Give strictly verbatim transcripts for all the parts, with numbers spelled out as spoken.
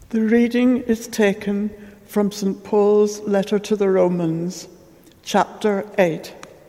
The reading is taken from Saint Paul's letter to the Romans, chapter eight.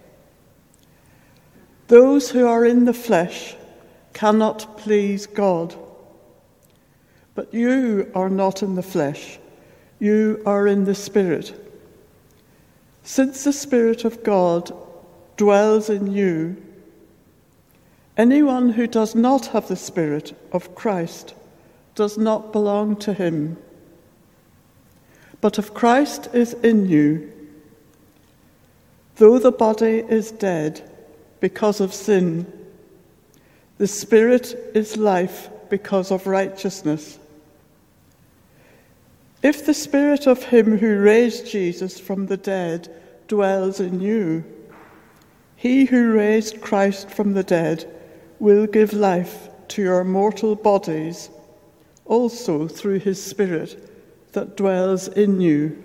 Those who are in the flesh cannot please God. But you are not in the flesh, you are in the Spirit. Since the Spirit of God dwells in you, anyone who does not have the Spirit of Christ does not belong to him. But if Christ is in you, though the body is dead because of sin, the Spirit is life because of righteousness. If the Spirit of him who raised Jesus from the dead dwells in you, he who raised Christ from the dead will give life to your mortal bodies also through his Spirit that dwells in you.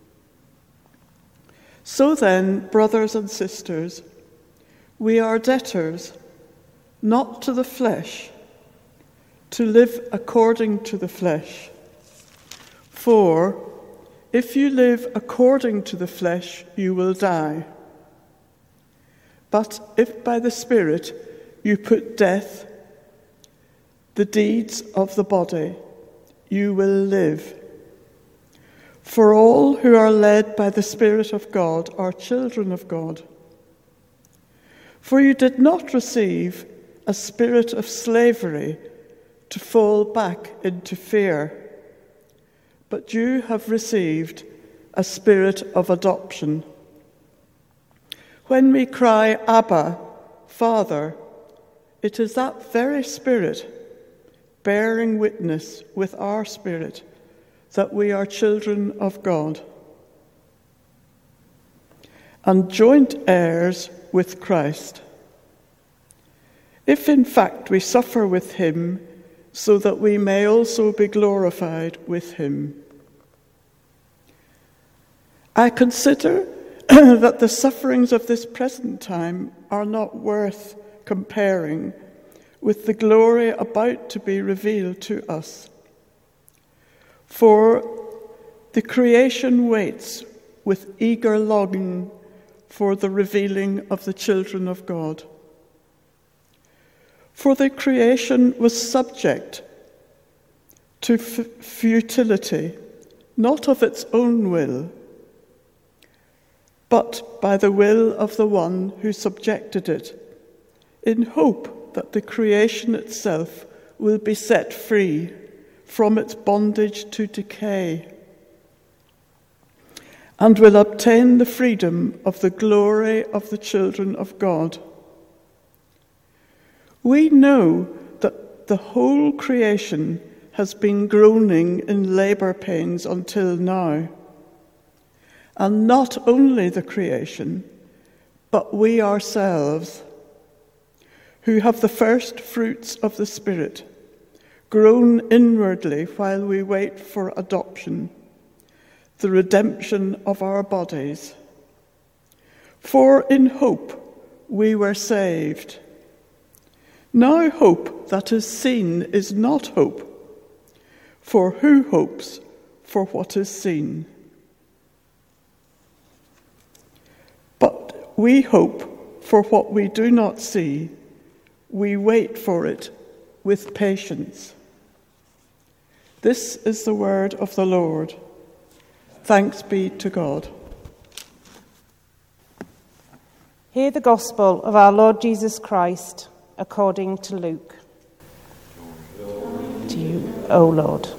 So then, brothers and sisters, we are debtors, not to the flesh, to live according to the flesh. For if you live according to the flesh, you will die. But if by the Spirit you put death, the deeds of the body, you will live. For all who are led by the Spirit of God are children of God. For you did not receive a spirit of slavery to fall back into fear, but you have received a spirit of adoption. When we cry, Abba, Father, it is that very Spirit bearing witness with our spirit that we are children of God and joint heirs with Christ, if in fact we suffer with him, so that we may also be glorified with him. I consider that the sufferings of this present time are not worth comparing with the glory about to be revealed to us. For the creation waits with eager longing for the revealing of the children of God. For the creation was subject to f- futility, not of its own will, but by the will of the one who subjected it, in hope that the creation itself will be set free from its bondage to decay and will obtain the freedom of the glory of the children of God. We know that the whole creation has been groaning in labour pains until now. And not only the creation, but we ourselves, who have the first fruits of the Spirit, groan inwardly while we wait for adoption, the redemption of our bodies. For in hope we were saved. Now hope that is seen is not hope, for who hopes for what is seen? But we hope for what we do not see. We wait for it with patience. This is the word of the Lord. Thanks be to God. Hear the gospel of our Lord Jesus Christ according to Luke. Glory to you, O Lord.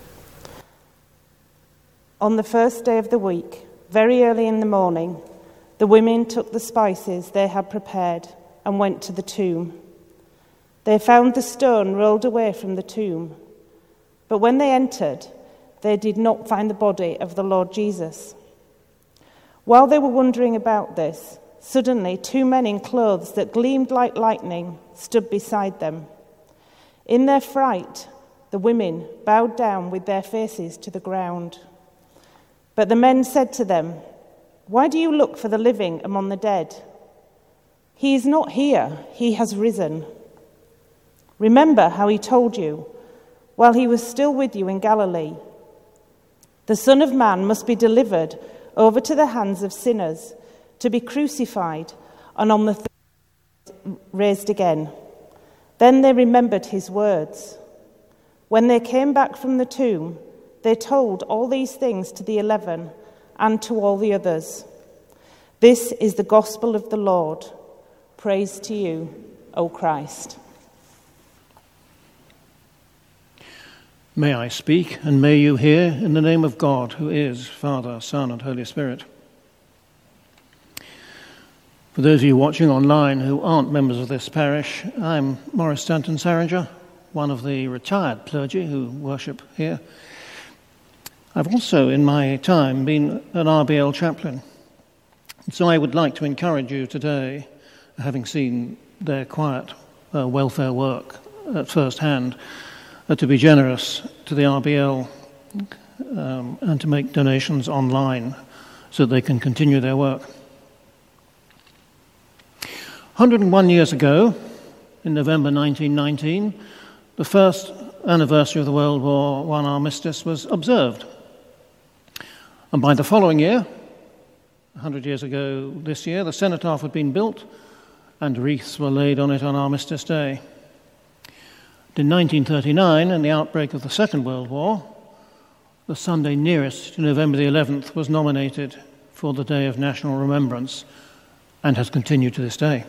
On the first day of the week, very early in the morning, the women took the spices they had prepared and went to the tomb. They found the stone rolled away from the tomb, but when they entered, they did not find the body of the Lord Jesus. While they were wondering about this, suddenly two men in clothes that gleamed like lightning stood beside them. In their fright, the women bowed down with their faces to the ground. But the men said to them, "Why do you look for the living among the dead? He is not here, he has risen. Remember how he told you, while he was still with you in Galilee. The Son of Man must be delivered over to the hands of sinners, to be crucified, and on the third day raised again." Then they remembered his words. When they came back from the tomb, they told all these things to the eleven and to all the others. This is the gospel of the Lord. Praise to you, O Christ. May I speak, and may you hear, in the name of God, who is Father, Son, and Holy Spirit. For those of you watching online who aren't members of this parish, I'm Maurice Stanton Saringer, one of the retired clergy who worship here. I've also, in my time, been an R B L chaplain. So I would like to encourage you today, having seen their quiet uh, welfare work at first hand, uh, to be generous to the R B L um, and to make donations online so that they can continue their work. one hundred and one years ago, in November nineteen nineteen, the first anniversary of the World War One armistice was observed. And by the following year, one hundred years ago this year, the cenotaph had been built and wreaths were laid on it on Armistice Day. In nineteen thirty-nine, in the outbreak of the Second World War, the Sunday nearest to November the eleventh was nominated for the Day of National Remembrance and has continued to this day.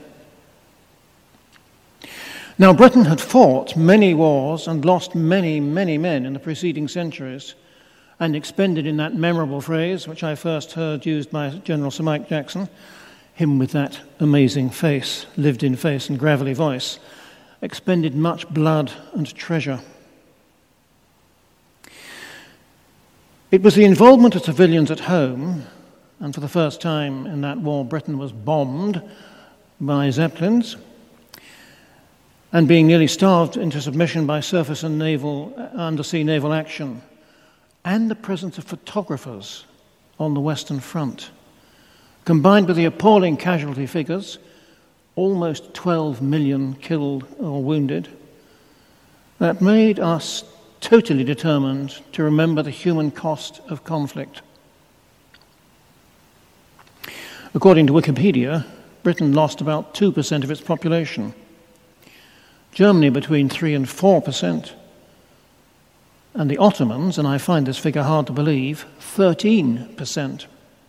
Now, Britain had fought many wars and lost many, many men in the preceding centuries, and expended in that memorable phrase, which I first heard used by General Sir Mike Jackson, him with that amazing face, lived-in face and gravelly voice, expended much blood and treasure. It was the involvement of civilians at home, and for the first time in that war, Britain was bombed by Zeppelins, and being nearly starved into submission by surface and naval, undersea naval action, and the presence of photographers on the Western Front, combined with the appalling casualty figures, almost twelve million killed or wounded, that made us totally determined to remember the human cost of conflict. According to Wikipedia, Britain lost about two percent of its population, Germany between three and four percent, and the Ottomans, and I find this figure hard to believe, thirteen percent.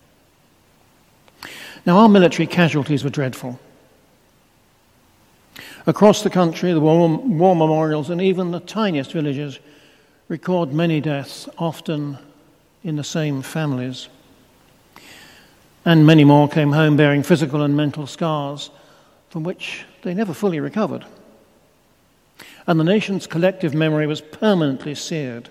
Now, our military casualties were dreadful. Across the country, the war, war memorials and even the tiniest villages record many deaths, often in the same families. And many more came home bearing physical and mental scars from which they never fully recovered. And the nation's collective memory was permanently seared.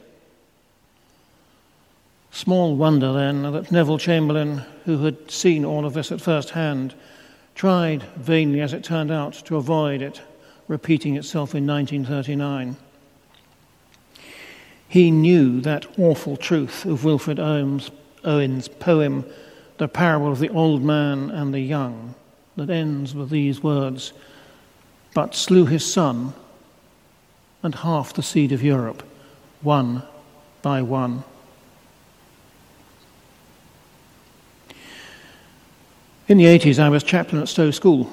Small wonder, then, that Neville Chamberlain, who had seen all of this at first hand, tried, vainly as it turned out, to avoid it repeating itself in nineteen thirty-nine. He knew that awful truth of Wilfred Owen's, Owen's poem, The Parable of the Old Man and the Young, that ends with these words, "But slew his son, and half the seed of Europe, one by one." In the eighties, I was chaplain at Stowe School.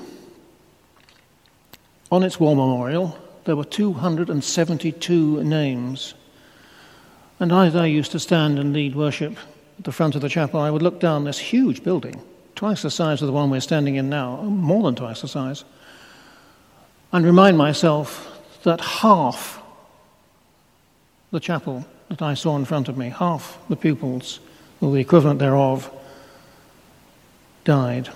On its war memorial, there were two hundred seventy-two names. And as I used to stand and lead worship at the front of the chapel, I would look down this huge building, twice the size of the one we're standing in now, more than twice the size, and remind myself that half the chapel that I saw in front of me, half the pupils, or the equivalent thereof, died.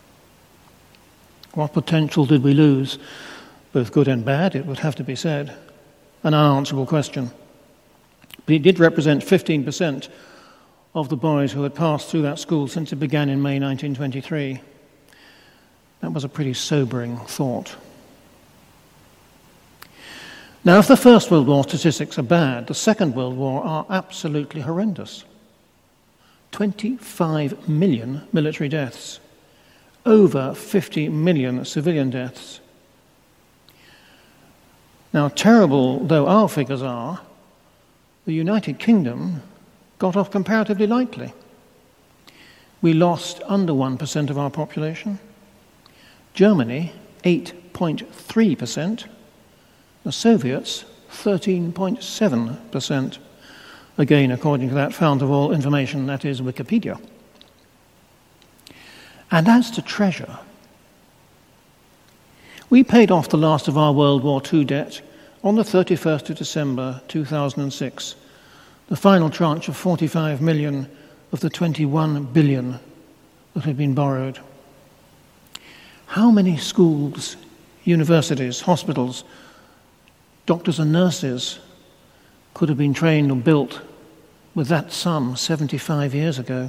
What potential did we lose? Both good and bad, it would have to be said. An unanswerable question. But it did represent fifteen percent of the boys who had passed through that school since it began in May nineteen twenty-three. That was a pretty sobering thought. Now, if the First World War statistics are bad, the Second World War are absolutely horrendous. twenty-five million military deaths, over fifty million civilian deaths. Now, terrible though our figures are, The United Kingdom got off comparatively lightly. We lost under one percent of our population. Germany, eight point three percent. The Soviets, thirteen point seven percent. Again, according to that fount of all information, that is Wikipedia. And as to treasure, we paid off the last of our World War Two debt on the thirty-first of December two thousand six, the final tranche of forty-five million of the twenty-one billion that had been borrowed. How many schools, universities, hospitals, doctors and nurses could have been trained or built with that sum seventy-five years ago?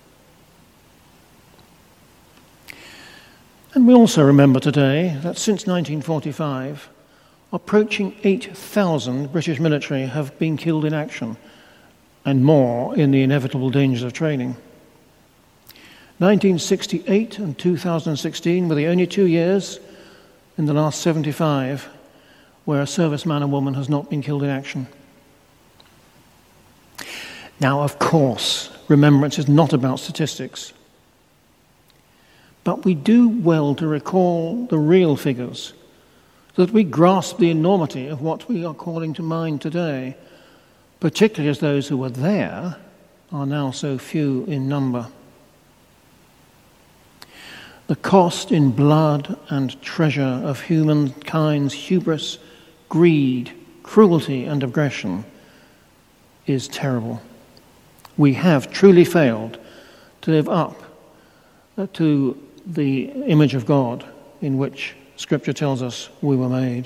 And we also remember today that since nineteen forty-five, approaching eight thousand British military have been killed in action, and more in the inevitable dangers of training. nineteen sixty-eight and two thousand sixteen were the only two years in the last seventy-five where a serviceman or woman has not been killed in action. Now, of course, remembrance is not about statistics, but we do well to recall the real figures so that we grasp the enormity of what we are calling to mind today, particularly as those who were there are now so few in number. The cost in blood and treasure of humankind's hubris, greed, cruelty, and aggression is terrible. We have truly failed to live up to the image of God in which Scripture tells us we were made.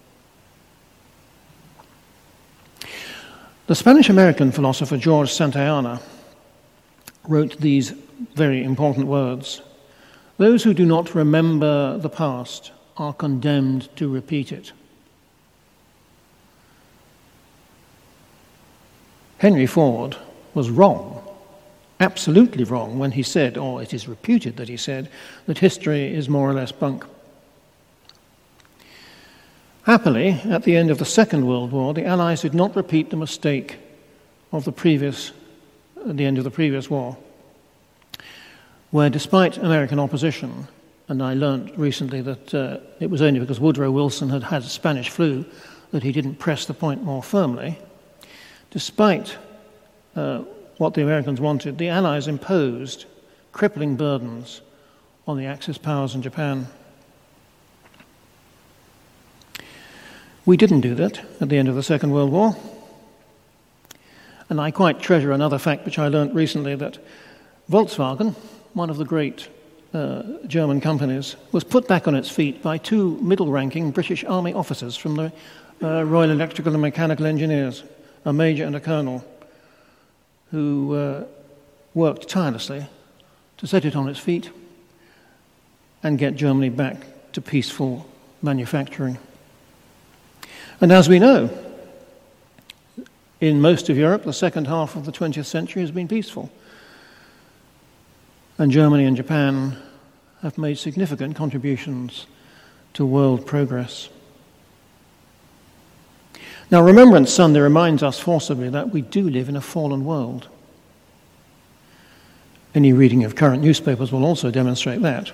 The Spanish-American philosopher George Santayana wrote these very important words: "Those who do not remember the past are condemned to repeat it." Henry Ford was wrong, absolutely wrong, when he said, or it is reputed that he said, that history is more or less bunk. Happily, at the end of the Second World War, the Allies did not repeat the mistake of the previous, at the end of the previous war, where despite American opposition, and I learned recently that uh, it was only because Woodrow Wilson had had Spanish flu that he didn't press the point more firmly, despite uh, what the Americans wanted, the Allies imposed crippling burdens on the Axis powers in Japan. We didn't do that at the end of the Second World War. And I quite treasure another fact which I learnt recently, that Volkswagen, one of the great uh, German companies, was put back on its feet by two middle-ranking British Army officers from the uh, Royal Electrical and Mechanical Engineers, a major and a colonel, who uh, worked tirelessly to set it on its feet and get Germany back to peaceful manufacturing. And as we know, in most of Europe, the second half of the twentieth century has been peaceful. And Germany and Japan have made significant contributions to world progress. Now, Remembrance Sunday reminds us forcibly that we do live in a fallen world. Any reading of current newspapers will also demonstrate that.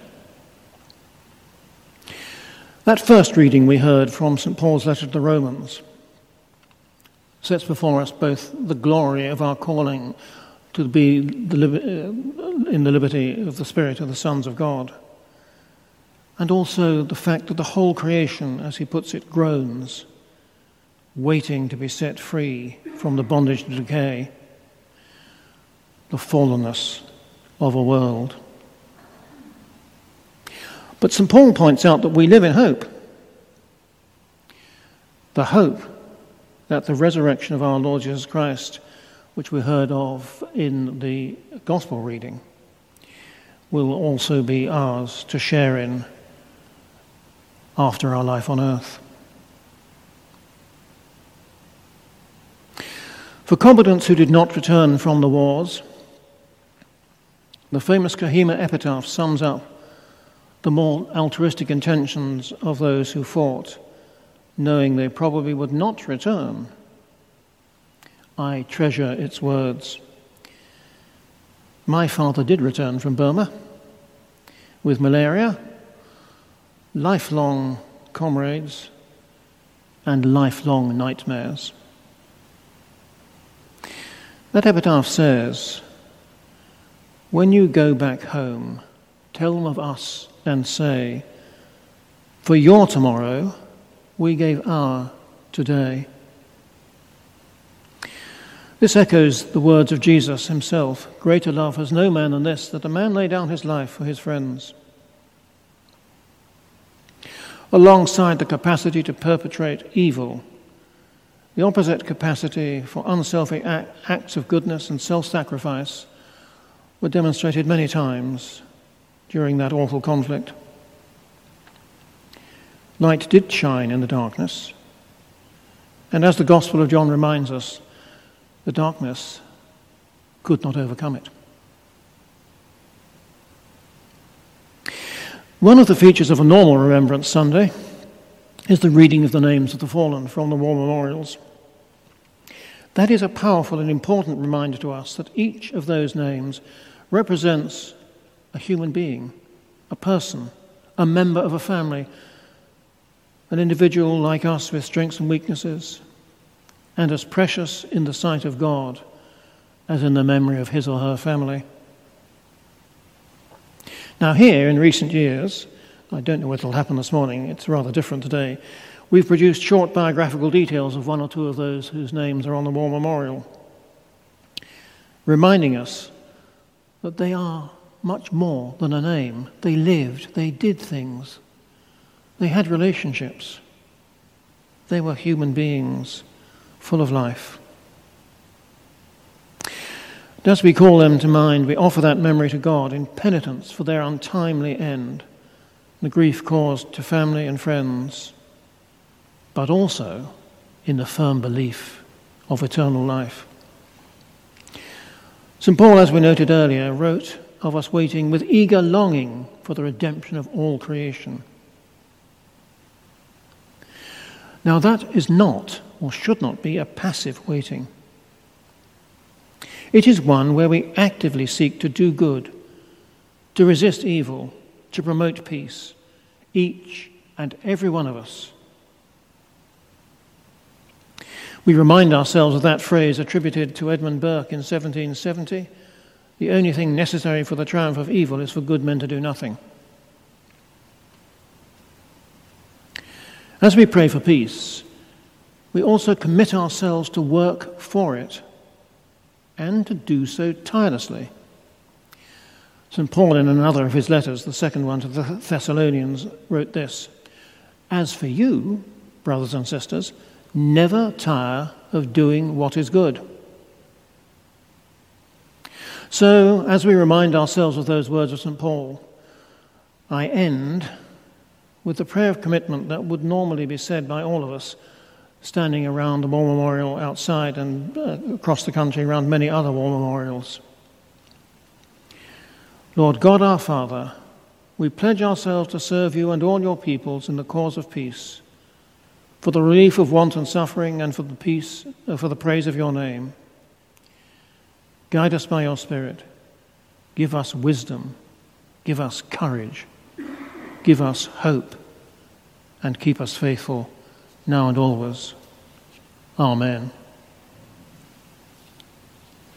That first reading we heard from Saint Paul's letter to the Romans sets before us both the glory of our calling to be the li- in the liberty of the Spirit of the sons of God, and also the fact that the whole creation, as he puts it, groans, waiting to be set free from the bondage to decay, the fallenness of a world. But Saint Paul points out that we live in hope. The hope that the resurrection of our Lord Jesus Christ, which we heard of in the Gospel reading, will also be ours to share in after our life on earth. For combatants who did not return from the wars, the famous Kohima epitaph sums up the more altruistic intentions of those who fought, knowing they probably would not return. I treasure its words. My father did return from Burma with malaria, lifelong comrades, and lifelong nightmares. That epitaph says, when you go back home, tell them of us and say, for your tomorrow, we gave our today. This echoes the words of Jesus himself. Greater love has no man than this, that a man lay down his life for his friends. Alongside the capacity to perpetrate evil, the opposite capacity for unselfish acts of goodness and self-sacrifice were demonstrated many times during that awful conflict. Light did shine in the darkness, and as the Gospel of John reminds us, the darkness could not overcome it. One of the features of a normal Remembrance Sunday is the reading of the names of the fallen from the war memorials. That is a powerful and important reminder to us that each of those names represents a human being, a person, a member of a family, an individual like us with strengths and weaknesses, and as precious in the sight of God as in the memory of his or her family. Now here, in recent years, I don't know what will happen this morning, it's rather different today, we've produced short biographical details of one or two of those whose names are on the war memorial, reminding us that they are much more than a name. They lived, they did things, they had relationships, they were human beings full of life. And as we call them to mind, we offer that memory to God in penitence for their untimely end, the grief caused to family and friends, but also in the firm belief of eternal life. Saint Paul, as we noted earlier, wrote of us waiting with eager longing for the redemption of all creation. Now that is not, or should not be, a passive waiting. It is one where we actively seek to do good, to resist evil, to promote peace, each and every one of us. We remind ourselves of that phrase attributed to Edmund Burke in seventeen seventy, the only thing necessary for the triumph of evil is for good men to do nothing. As we pray for peace, we also commit ourselves to work for it, and to do so tirelessly. Saint Paul, in another of his letters, the second one to the Thessalonians, wrote this: "As for you, brothers and sisters, never tire of doing what is good." So, as we remind ourselves of those words of Saint Paul, I end with the prayer of commitment that would normally be said by all of us standing around the war memorial outside and uh, across the country around many other war memorials. Lord God our Father, we pledge ourselves to serve you and all your peoples in the cause of peace, for the relief of want and suffering, and for the peace, uh, for the praise of your name. Guide us by your Spirit. Give us wisdom. Give us courage. Give us hope. And keep us faithful now and always. Amen.